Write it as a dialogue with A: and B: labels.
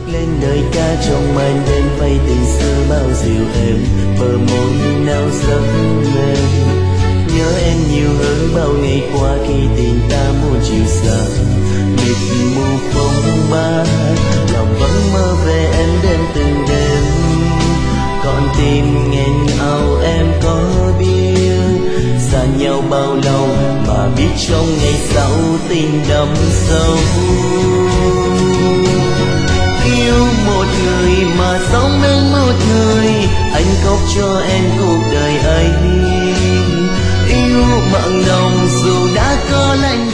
A: lên lời ca trong màn đêm vây tình xưa bao dịu êm, bờ môi nao giấc mềm. Nhớ em nhiều hơn bao ngày qua khi tình ta muôn chiều xa, mịt mù phong ba, lòng vẫn mơ về em đêm từng đêm. Còn tim nghẹn ngào em có biết, xa nhau bao lâu mà biết trong ngày sau tình đậm sâu. Yêu một người mà sống bên một người, anh khóc cho em cuộc đời ấy. Yêu mặn nồng dù đã có lạnh